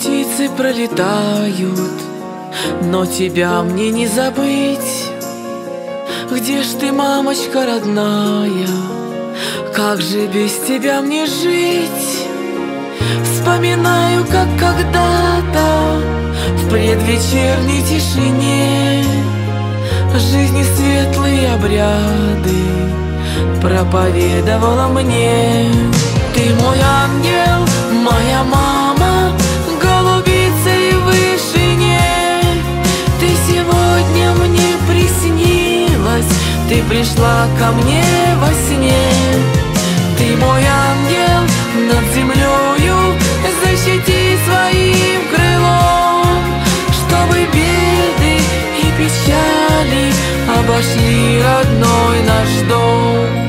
Птицы пролетают, но тебя мне не забыть. Где ж ты, мамочка родная? Как же без тебя мне жить? Вспоминаю, как когда-то в предвечерней тишине жизни светлые обряды проповедовала мне. Ты мой ангел, моя мама, голубица и в вышине. Ты сегодня мне приснилась, ты пришла ко мне во сне. Ты мой ангел над землею, защити своим крылом, чтобы беды и печали обошли родной наш дом.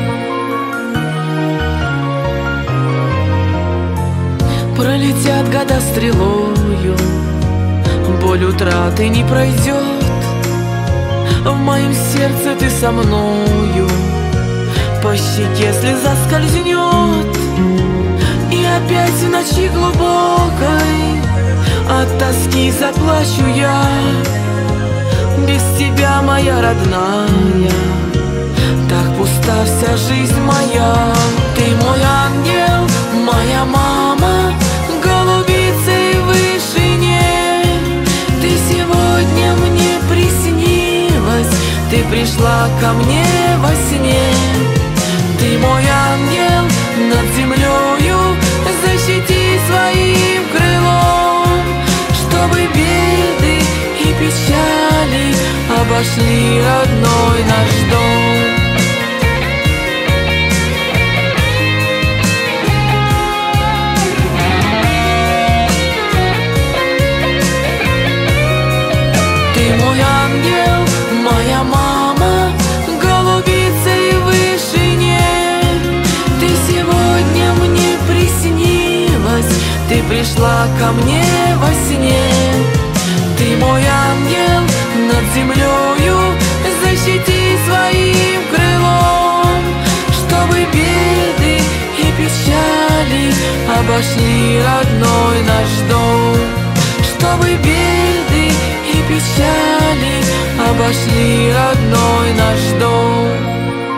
Пролетят года стрелою, боль утраты не пройдет. В моем сердце ты со мною, по щеке слеза скользнет. И опять в ночи глубокой от тоски заплачу я. Без тебя, моя родная, так пуста вся жизнь моя. Ты мой ангел, моя мама, голубица и в вышине. Ты сегодня мне приснилась, ты пришла ко мне во сне. Ты мой ангел над землею, защити своим крылом, чтобы беды и печали обошли родной наш дом. Моя мама, голубица и в вышине. Ты сегодня мне приснилась, ты пришла ко мне во сне. Ты мой ангел над землею, защити своим крылом, чтобы беды и печали обошли родной наш дом. Чтобы беды и печали обошли родной наш дом.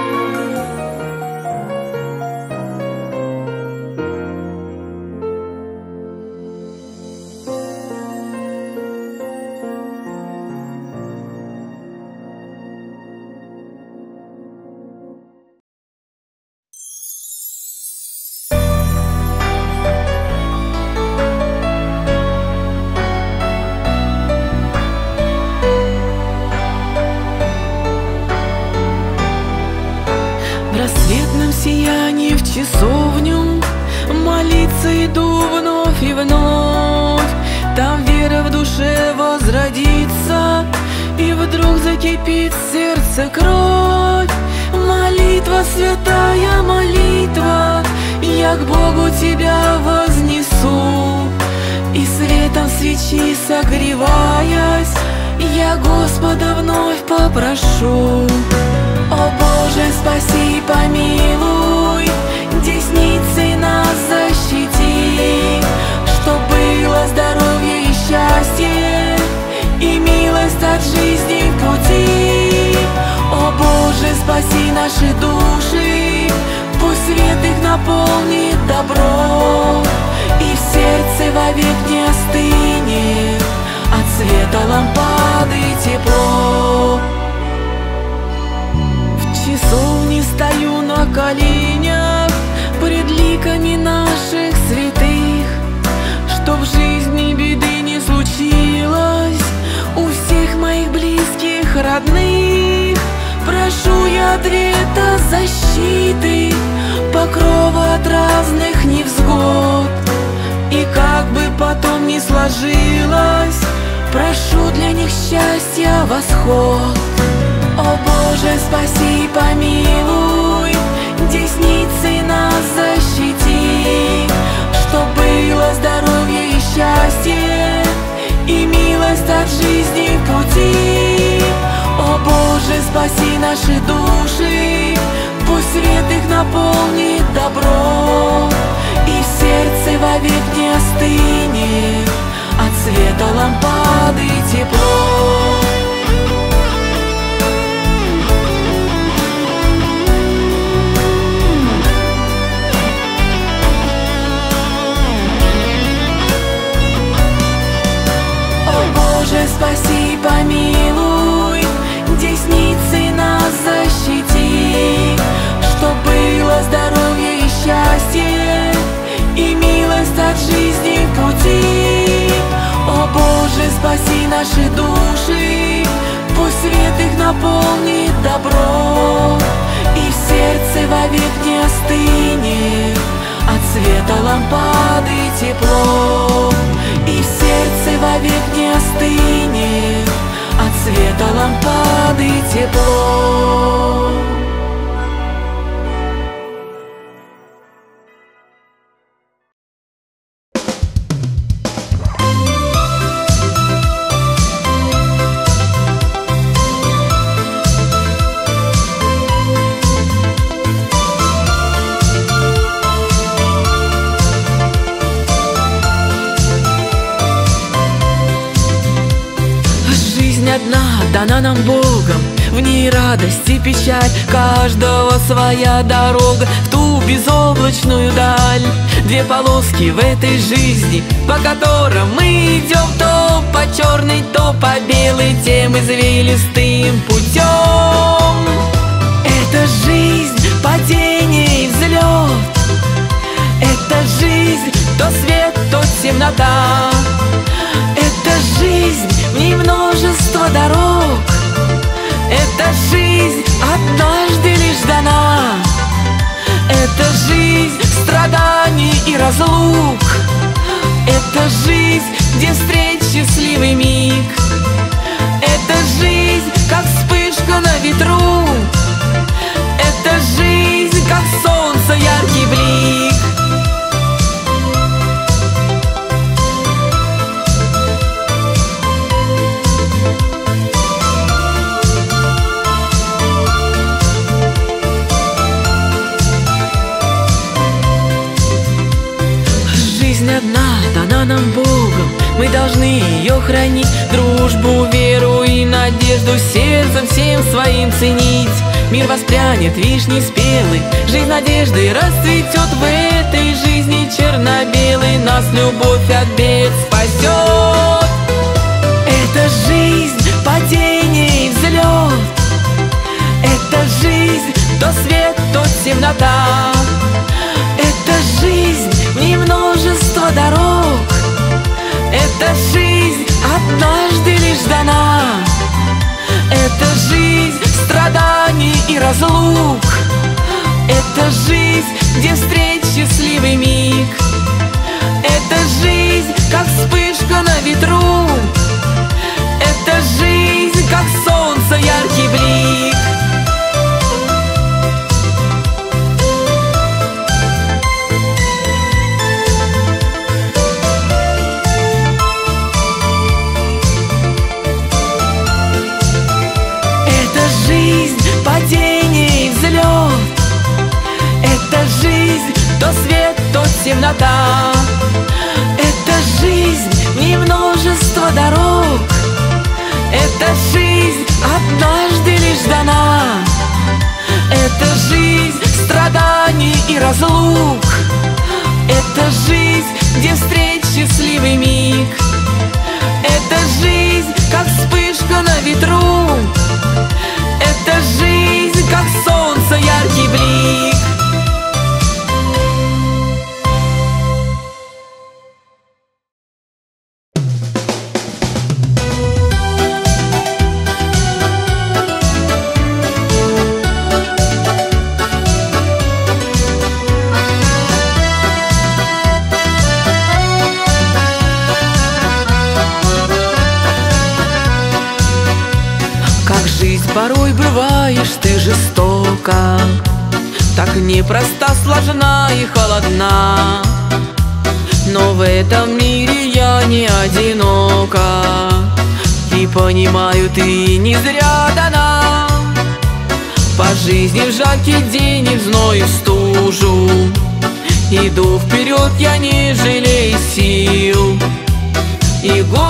В рассветном сиянии в часовню молиться иду вновь и вновь. Там вера в душе возродится, и вдруг закипит в сердце кровь. Молитва, святая молитва, я к Богу тебя вознесу. И светом свечи согреваясь, я Господа вновь попрошу. О Боже, спаси, помилуй, десницей нас защити, чтоб было здоровье и счастье, и милость от жизни в пути. О Боже, спаси наши души, пусть свет их наполнит добро, и в сердце вовек не остынет от света лампады тепло. В часовне стою на коленях пред ликами наших святых, чтоб в жизни беды не случилось у всех моих близких, родных. Прошу я ответа, защиты, покрова от разных невзгод. И как бы потом ни сложилось, прошу для них счастья восход. О Боже, спаси, помилуй, десницей нас защити, чтоб было здоровье и счастье, и милость от жизни в пути. О Боже, спаси наши души, пусть свет их наполнит добро, и в сердце вовек не остынет света лампады тепло. Боже, спаси, помилуй, десницей нас защити, чтоб было здоровье и счастье, и милость от жизни в пути. О Боже, спаси наши души, пусть свет их наполнит добро, и в сердце вовек не остынет от света лампады тепло. И в сердце вовек не остынет от света лампады тепло. Одна дана нам Богом, в ней радость и печаль, каждого своя дорога в ту безоблачную даль. Две полоски в этой жизни, по которым мы идем то по черной, то по белой, тем извилистым путем. Это жизнь, падение и взлет, это жизнь, то свет, то темнота. Это жизнь, в ней множество дорог, эта жизнь однажды лишь дана. Это жизнь страданий и разлук, это жизнь, где встреч счастливый миг. Это жизнь, как вспышка на ветру, это жизнь, как солнце яркий блик. Одна дана нам Богом, мы должны ее хранить, дружбу, веру и надежду сердцем всем своим ценить. Мир воспрянет вишней спелый, жизнь надежды расцветет в этой жизни черно-белой, нас любовь от бед спасет. Это жизнь, падение и взлет, это жизнь, то свет, то темнота. Это жизнь, в ней множество дорог, эта жизнь однажды лишь дана. Это жизнь страданий и разлук, это жизнь, где встреч счастливый миг. Это жизнь, как вспышка на ветру, это жизнь, как солнце яркий блик. Падение и взлет, это жизнь, то свет, то темнота. Это жизнь, в ней множество дорог, это жизнь однажды лишь дана. Это жизнь страданий и разлук, это жизнь, где встреч счастливый миг. Это жизнь, как вспышка на ветру, это жизнь, как солнце яркий блик. Порой бываешь ты жестока, так непроста, сложна и холодна. Но в этом мире я не одинока, и понимаю, ты не зря дана. По жизни в жаркий день и в зной и в стужу иду вперед, я не жалею сил. И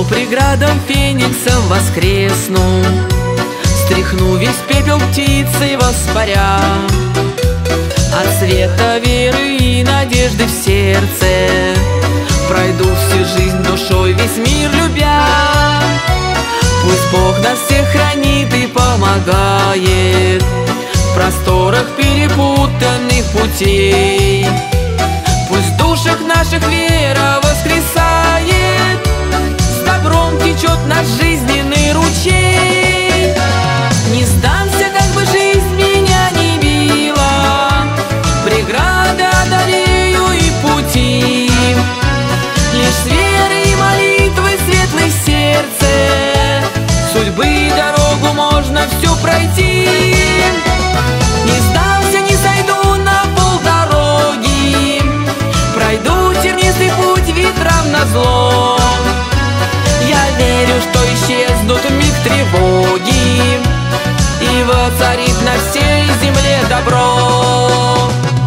Но преградам фениксом воскресну, стряхну весь пепел птицей воспаря. От света веры и надежды в сердце пройду всю жизнь душой, весь мир любя. Пусть Бог нас всех хранит и помогает в просторах перепутанных путей. Пусть в душах наших вера воскресает, с добром течет наш жизненный ручей. Не сдамся, как бы жизнь меня не била, преграды одолею и пути. Лишь с верой и молитвой светлой в сердце судьбы дорогу можно все пройти. Не сдамся, не сойду на полдороги, пройду тернистый путь ветрам назло. Я верю, что исчезнут миг тревоги, и воцарит на всей земле добро.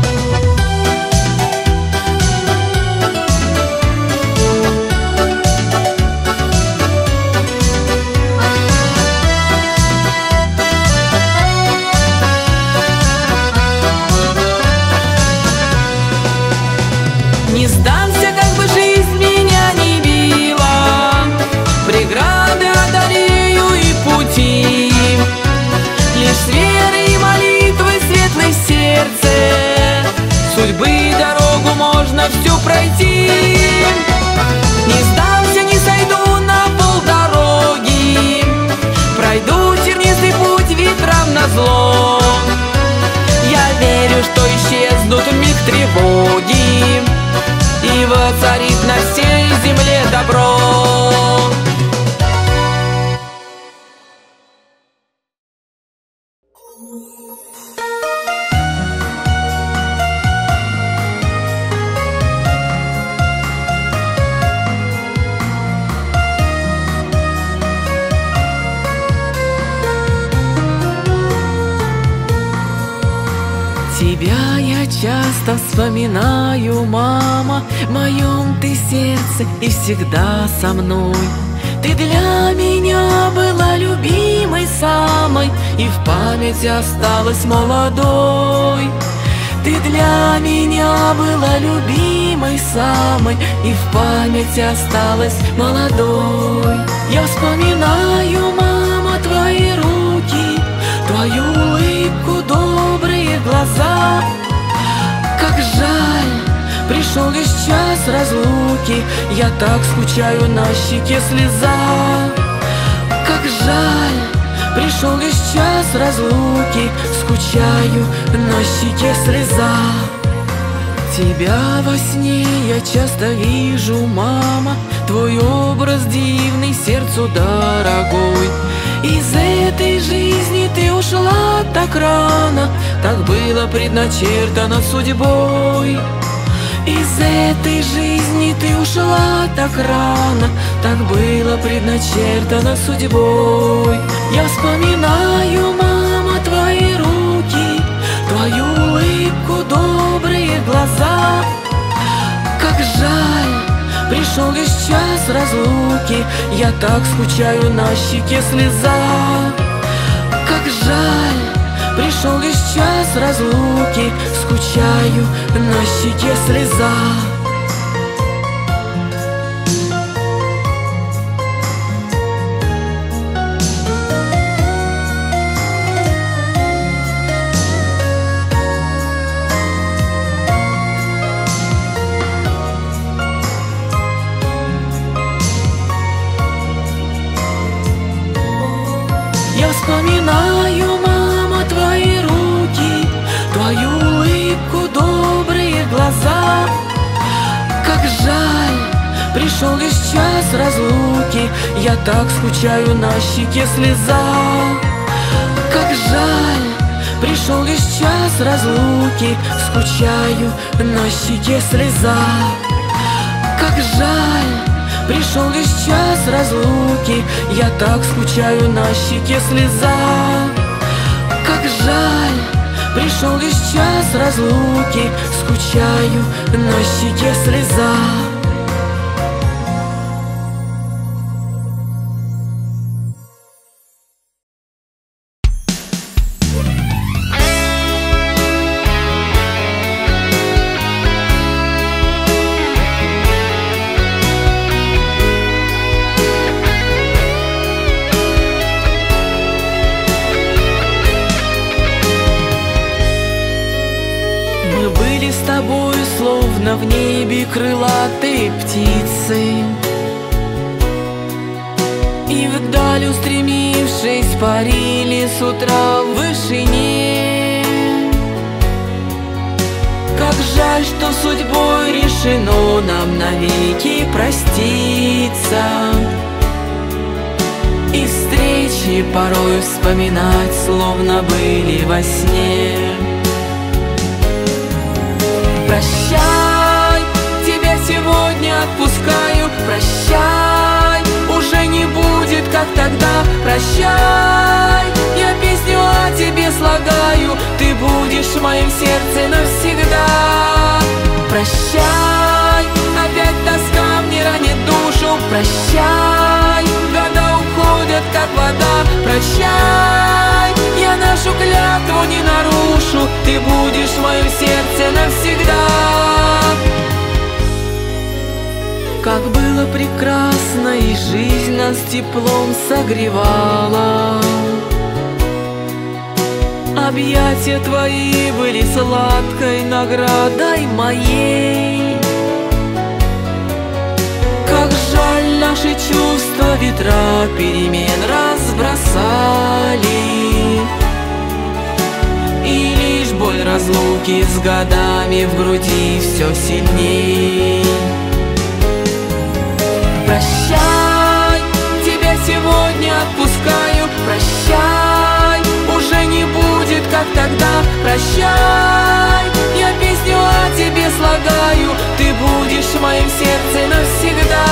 Не сдамся, как бы жизнь меня не била, преграды одолею и пути. Лишь с верой и молитвой светлой в сердце судьбы дорогу можно все пройти. Не сдамся, не сойду на полдороги, пройду тернистый путь ветрам назло. Я верю, что исчезнут миг тревоги, и воцарит на всей земле добро. Тебя я часто вспоминаю, мама, в моем ты сердце и всегда со мной. Ты для меня была любимой самой, и в памяти осталась молодой. Ты для меня была любимой самой, и в памяти осталась молодой. Я вспоминаю, мама, твои руки, твою улыбку, добрые глаза. Как жаль, пришел лишь час разлуки, я так скучаю, на щеке слеза. Как жаль, пришел лишь час разлуки, скучаю, на щеке слеза. Тебя во сне я часто вижу, мама, твой образ дивный, сердцу дорогой. Из этой жизни ты ушла так рано, так было предначертано судьбой. Из этой жизни ты ушла так рано, так было предначертано судьбой. Я вспоминаю, мама, твои руки, твою улыбку, добрые глаза. Как жаль, пришел лишь час разлуки, я так скучаю, на щеке слеза. Как жаль, пришел лишь час разлуки, скучаю, на щеке слеза. Я вспоминаю, мама, твои руки, твою улыбку, добрые глаза. Как жаль, пришел лишь час разлуки, я так скучаю, на щеке слеза. Как жаль, пришел лишь час разлуки, скучаю, на щеке слеза. Как жаль, пришел лишь час разлуки, я так скучаю, на щеке слеза. Как жаль, пришел лишь час разлуки, скучаю, на щеке слеза. словно в небе крылатые птицы, и вдаль устремившись парили с утра в вышине. Как жаль, что судьбой решено нам навеки проститься, и встречи порой вспоминать, словно были во сне. Прощай, тебя сегодня отпускаю. Прощай, уже не будет, как тогда. Прощай, я песню о тебе слагаю, ты будешь в моем сердце навсегда. Прощай, опять тоска мне ранит душу. Прощай, года уходят, как вода. Прощай, я нашу клятву не нарушу, ты будешь в моем сердце навсегда. Как было прекрасно, и жизнь нас теплом согревала. Объятия твои были сладкой наградой моей. Как жаль, наши чувства ветра перемен разбросали, и лишь боль разлуки с годами в груди все сильней. Прощай, тебя сегодня отпускаю. Прощай, уже не будет, как тогда. Прощай, я песню о тебе слагаю, ты будешь в моем сердце навсегда.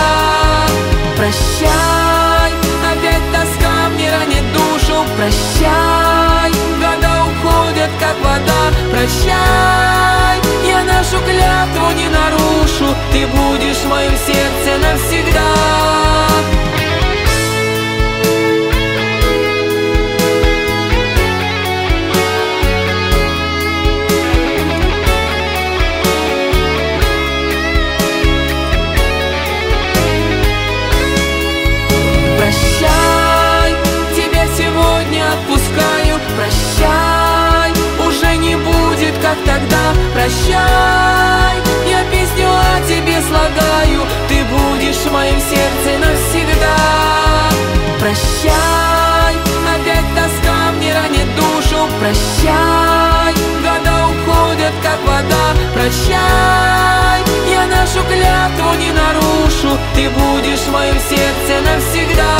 Прощай, опять тоска мне ранит душу. Прощай, года уходят, как вода. Прощай, я нашу клятву не нарушу, ты будешь в моем сердце навсегда. Прощай, тебя сегодня отпускаю. Прощай, уже не будет, как тогда. Прощай, я песню о тебе слагаю, ты будешь в моем сердце навсегда. Прощай, опять тоска мне ранит душу. Прощай, года уходят, как вода. Прощай, я нашу клятву не нарушу, ты будешь в моем сердце навсегда.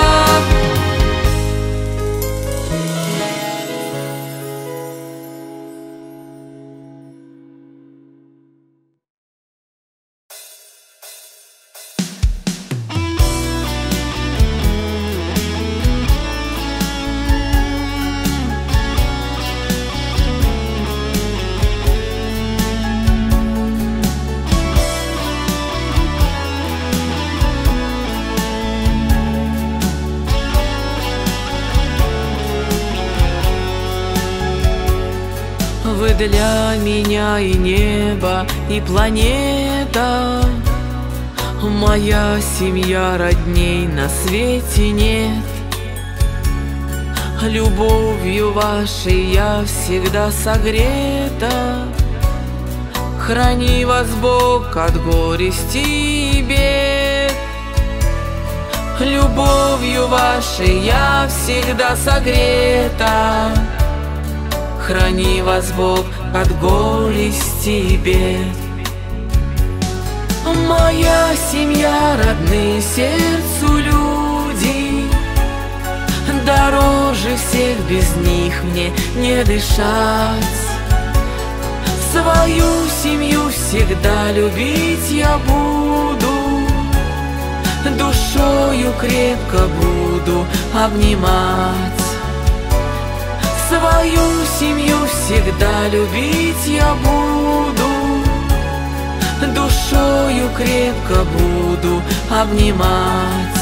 Вы для меня и небо, и планета. Моя семья, родней на свете нет. Любовью вашей я всегда согрета. Храни вас Бог от горести и бед. Любовью вашей я всегда согрета. Храни вас Бог от горести и бед. Моя семья, родные сердцу люди, дороже всех, без них мне не дышать. Свою семью всегда любить я буду, душою крепко буду обнимать. Свою семью всегда любить я буду, душою крепко буду обнимать.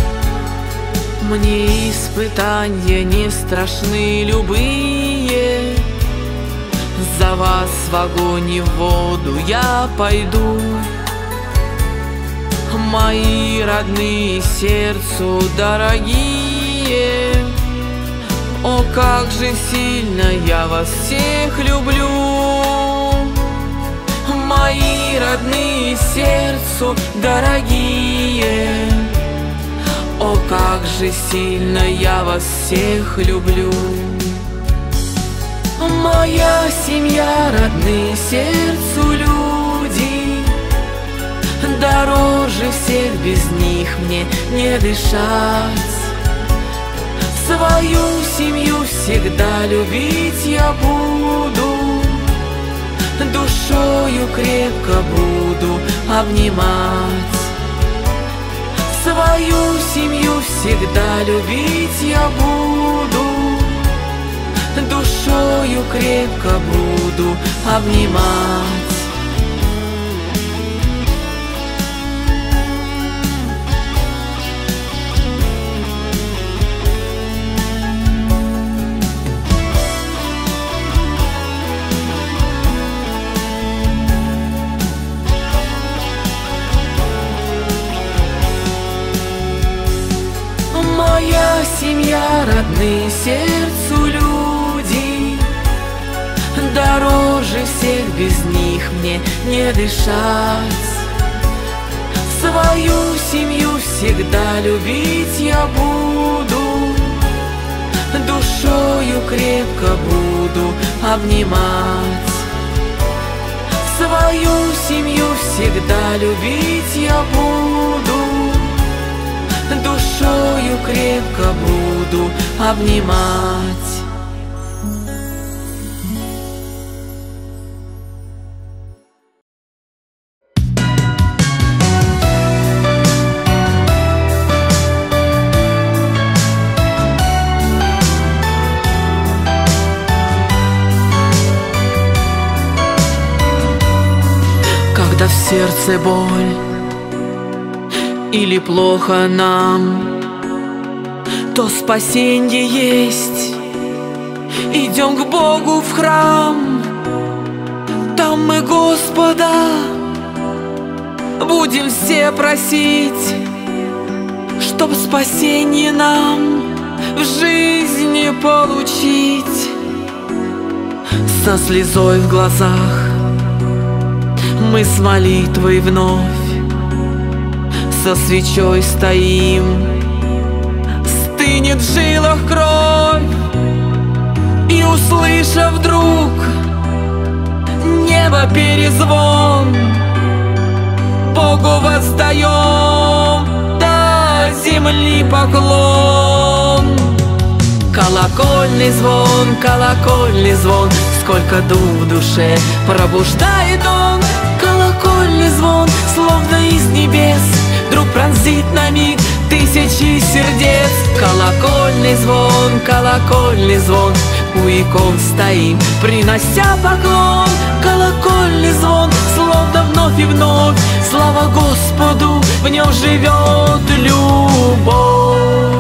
Мне испытания не страшны любые, за вас в огонь и в воду я пойду. Мои родные сердцу дорогие, о, как же сильно я вас всех люблю. мои родные сердцу дорогие. О, как же сильно я вас всех люблю. Моя семья, родные сердцу люди, дороже всех, без них мне не дышать. Свою семью всегда любить я буду, душою крепко буду обнимать. Свою семью всегда любить я буду, душою крепко буду обнимать. Моя семья, родные сердцу люди, дороже всех, без них мне не дышать. Свою семью всегда любить я буду, душою крепко буду обнимать. Свою семью всегда любить я буду, душою крепко буду обнимать. Когда в сердце боль или плохо нам, то спасенье есть. Идем к Богу в храм, там мы Господа будем все просить, чтоб спасенье нам в жизни получить. Со слезой в глазах мы с молитвой вновь со свечой стоим, стынет в жилах кровь, и, услышав вдруг небо перезвон, Богу воздаем до земли поклон. Колокольный звон, сколько дух в душе пробуждает он. Колокольный звон, словно из небес, вдруг пронзит на миг тысячи сердец. Колокольный звон, у икон стоим, принося поклон. Колокольный звон, словно вновь и вновь, слава Господу, в нем живет любовь.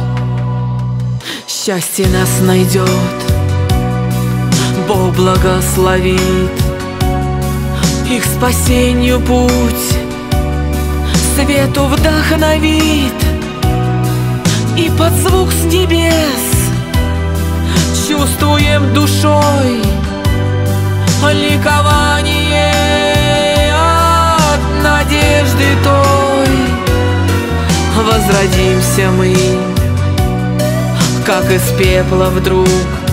Счастье нас найдет, Бог благословит, их спасению путь свету вдохновит, и под звук с небес чувствуем душой ликование от надежды той. Возродимся мы, как из пепла вдруг,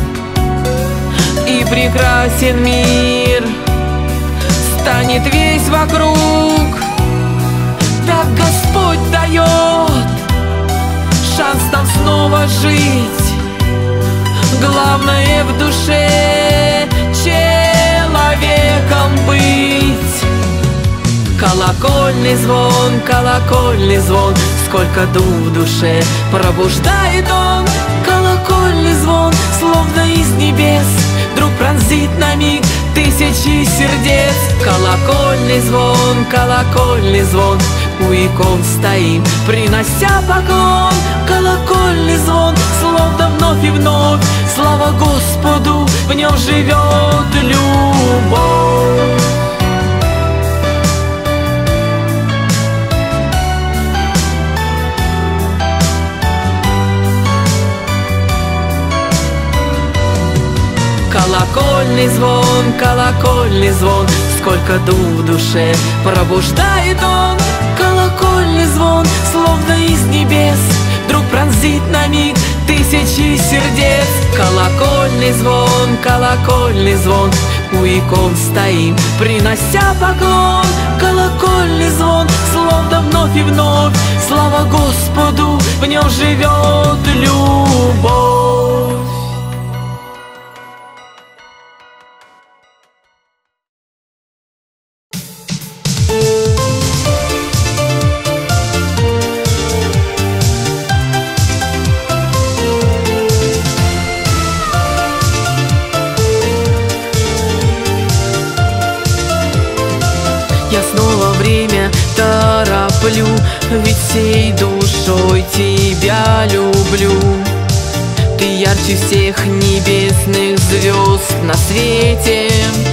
и прекрасен мир станет весь вокруг. Так Господь дает шанс нам снова жить, главное в душе человеком быть. Колокольный звон, сколько дух в душе пробуждает он. Колокольный звон, словно из небес, вдруг пронзит на миг тысячи сердец. Колокольный звон, у икон стоим, принося поклон. Колокольный звон, словно вновь и вновь, слава Господу, в нем живет любовь. Колокольный звон, сколько дух в душе пробуждает он. Колокольный звон, словно из небес, вдруг пронзит на миг тысячи сердец. Колокольный звон, у икон стоим, принося поклон. Колокольный звон, словно вновь и вновь, слава Господу, в нем живет любовь. Тороплю, ведь всей душой тебя люблю. Ты ярче всех небесных звезд на свете,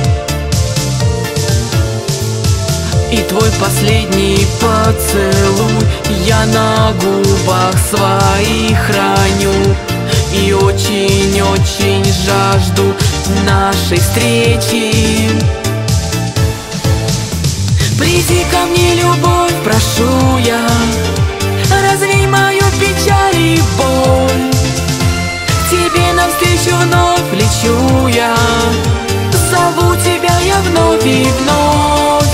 и твой последний поцелуй я на губах своих храню. И очень-очень жажду нашей встречи. Приди ко мне, любовь, прошу я, развей мою печаль и боль. К тебе навстречу вновь лечу я, зову тебя я вновь и вновь.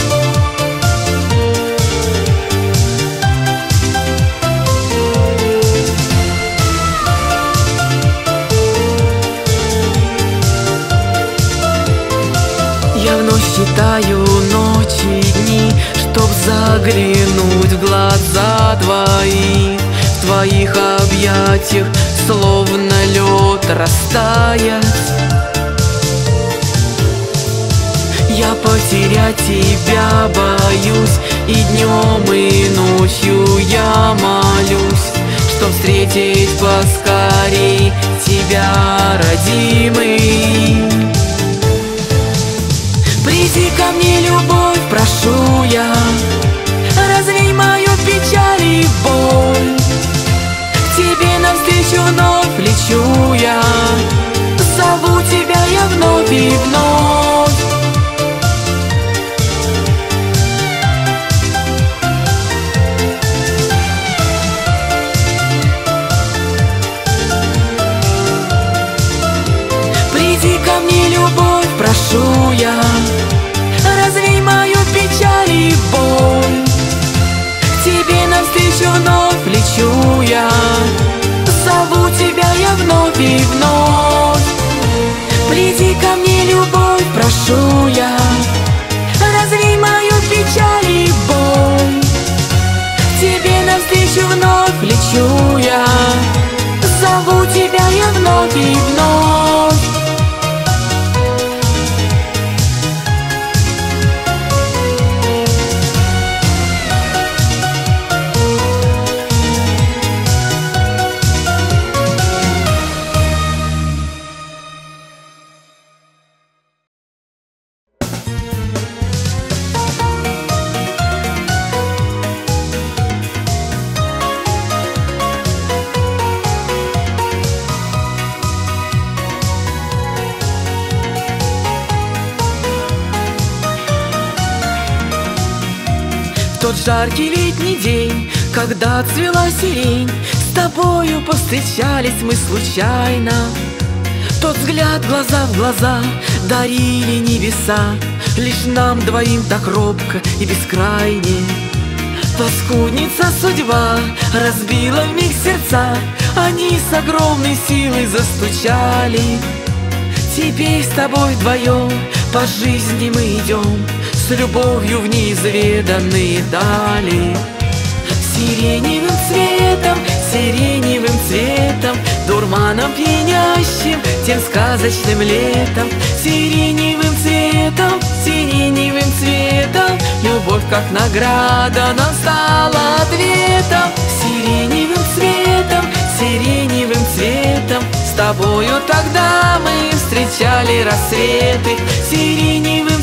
Я вновь считаю ночи и дни, чтоб заглянуть в глаза твои. В твоих объятиях словно лед растаять. Я потерять тебя боюсь, и днем и ночью я молюсь, чтоб встретить поскорей тебя, родимый. Приди ко мне, любовь, прошу я, развей мою печаль и боль. К тебе навстречу вновь лечу я, зову тебя я вновь и вновь. Приди ко мне, любовь, прошу я, развей мою печаль и боль. К тебе навстречу вновь лечу я, зову тебя я вновь и вновь. Приди ко мне, любовь, прошу я, развей мою печаль и боль. К тебе навстречу вновь лечу я, зову тебя я вновь и вновь. Тот жаркий летний день, когда цвела сирень, с тобою повстречались мы случайно. Тот взгляд глаза в глаза дарили небеса, лишь нам двоим так робко и бескрайне. Паскудница судьба разбила вмиг сердца, они с огромной силой застучали. Теперь с тобой вдвоем по жизни мы идем, с любовью в неизведанные дали. Сиреневым цветом, дурманом пьянящим, тем сказочным летом. Сиреневым цветом, любовь как награда нам стала ответом. Сиреневым цветом, с тобою тогда мы встречали рассветы. Сиреневым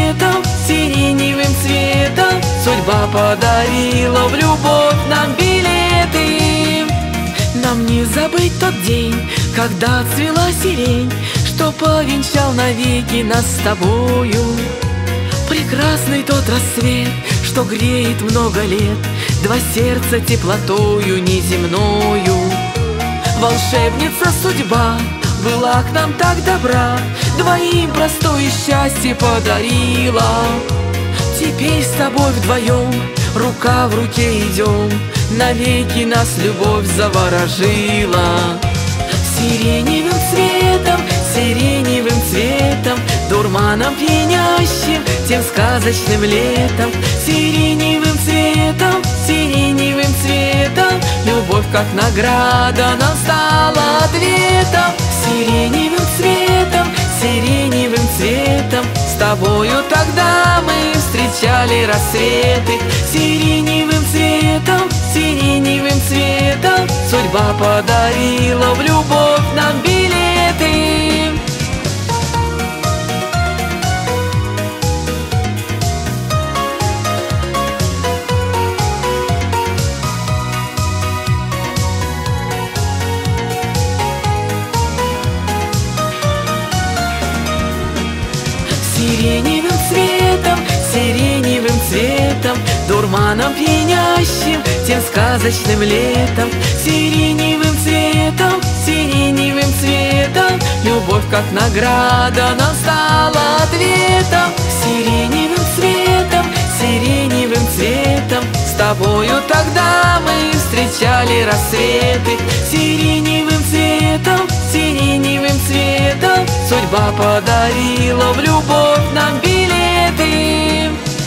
цветом, судьба подарила в любовь нам билеты. Нам не забыть тот день, когда цвела сирень, что повенчал навеки нас с тобою. Прекрасный тот рассвет, что греет много лет два сердца теплотою неземною. Волшебница судьба была к нам так добра, двоим простое счастье подарила. Теперь с тобой вдвоем рука в руке идем, навеки нас любовь заворожила. Сиреневым цветом, сиреневым цветом, дурманом пьянящим, тем сказочным летом. Сиреневым цветом, сиреневым цветом, любовь как награда нам стала ответом. Сиреневым цветом, сиреневым цветом, с тобою тогда мы встречали рассветы. Сиреневым цветом, сиреневым цветом, судьба подарила в любовь нам билеты. Сиреневым цветом, сиреневым цветом, дурманом пьянящим, тем сказочным летом. Сиреневым цветом, сиреневым цветом, любовь как награда нам стала ответом. Сиреневым цветом, сиреневым цветом, с тобою тогда мы встречали рассветы. Сиреневым цветом, сиреневым цветом, судьба подарила в любовь нам билеты.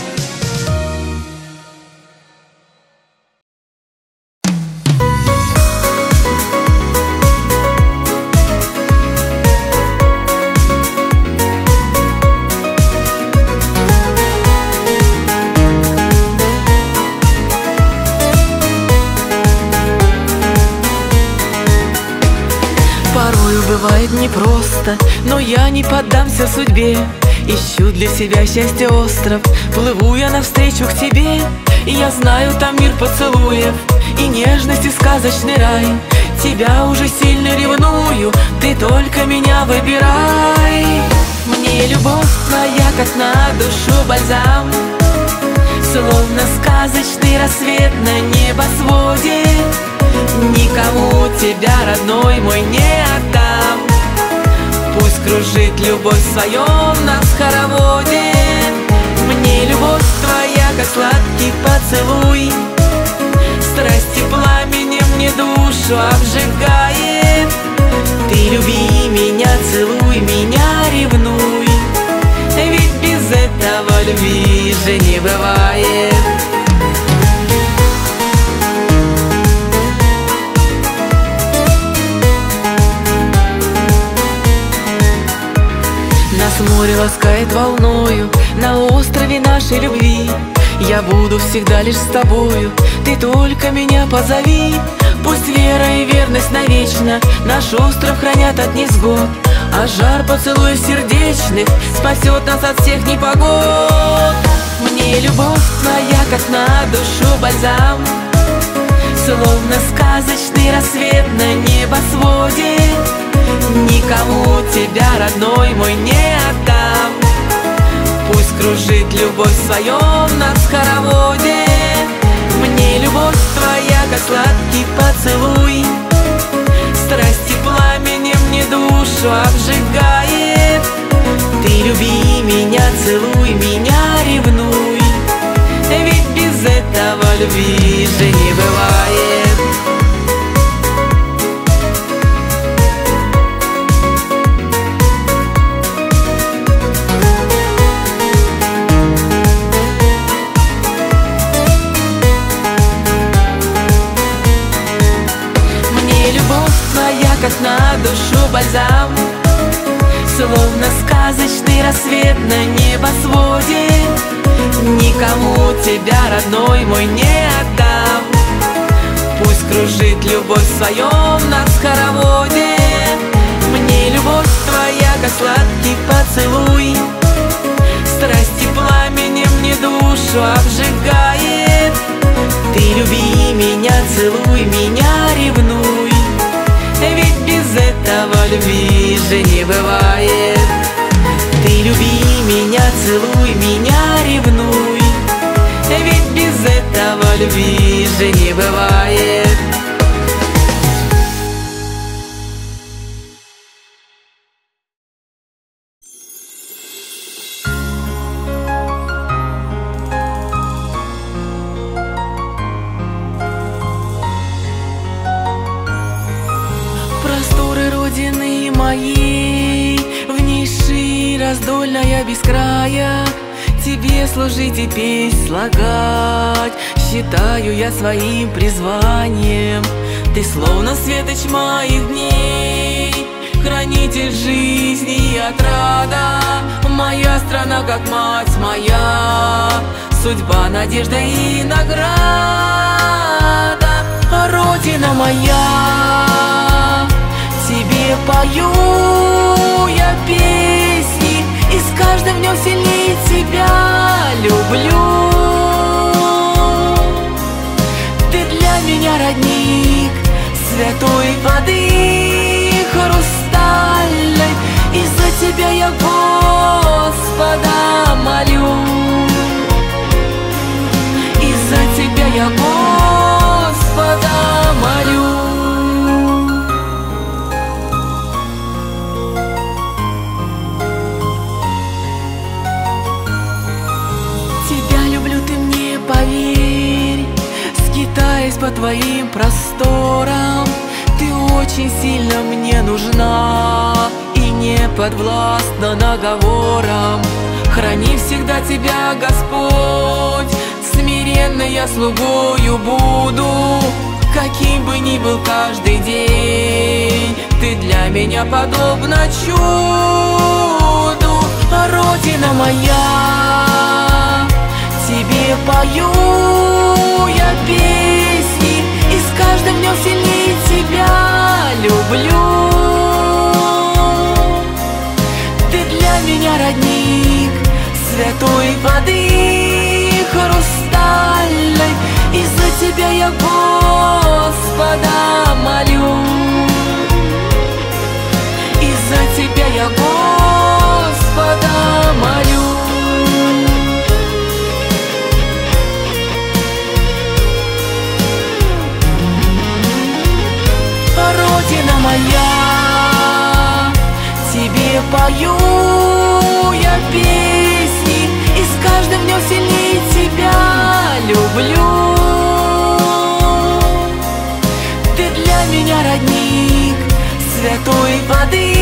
Бывает непросто, но я не поддамся судьбе. Ищу для себя счастье остров, плыву я навстречу к тебе. И я знаю, там мир поцелуев и нежности сказочный рай. Тебя уже сильно ревную, ты только меня выбирай. Мне любовь твоя, как на душу бальзам, словно сказочный рассвет на небосводе. Никому тебя, родной мой, не отдам. Пусть кружит любовь в своем нас хороводе. Мне любовь твоя, как сладкий поцелуй, страсти пламенем мне душу обжигает. Ты люби меня, целуй меня, ревнуй, ведь без этого любви же не бывает. Нас море ласкает волною на острове нашей любви. Я буду всегда лишь с тобою, ты только меня позови. Пусть вера и верность навечно наш остров хранят от невзгод, а жар поцелуев сердечных спасет нас от всех непогод. Мне любовь твоя, как на душу бальзам, словно сказочный рассвет на небосводе. Никому тебя, родной мой, не отдам. Пусть кружит любовь в своем нас хороводе. Мне любовь твоя, как сладкий поцелуй, страсти пламенем мне душу обжигает. Ты люби меня, целуй меня, ревнуй, ведь без этого любви же не бывает. Как на душу бальзам, словно сказочный рассвет на небосводе. Никому тебя, родной мой, не отдам. Пусть кружит любовь в своем нас хороводе. Мне любовь твоя, как сладкий поцелуй, страсти пламенем мне душу обжигает. Ты люби меня, целуй меня, ревнуй, ведь без этого любви же не бывает. Ты люби меня, целуй меня, ревнуй, ведь без этого любви же не бывает. Просторы родины моей, в ней ширь раздольная без края. Тебе служить и песнь слагать считаю я своим призванием. Ты словно светоч моих дней, хранитель жизни и отрада. Моя страна, как мать моя, судьба, надежда и награда. Родина моя, тебе пою я песни, и с каждым днем сильнее тебя люблю. Ты для меня родник святой воды хрустальной, и за тебя я Господа молю, и за тебя я Господа молю. Тебя люблю, ты мне поверь, скитаясь по твоим просторам. Ты очень сильно мне нужна и не подвластна наговорам. Храни всегда тебя, Господь, смиренно я слугою буду. Каким бы ни был каждый день, ты для меня подобна чуду. Родина моя, тебе пою я песни, и с каждым днем сильнее тебя люблю. Ты для меня родник святой воды хрустальной, и за тебя я Господа молю, и за тебя я Господа молю. Родина моя, тебе пою я песни, и с каждым днем сильнее тебя люблю. Ты для меня родник святой воды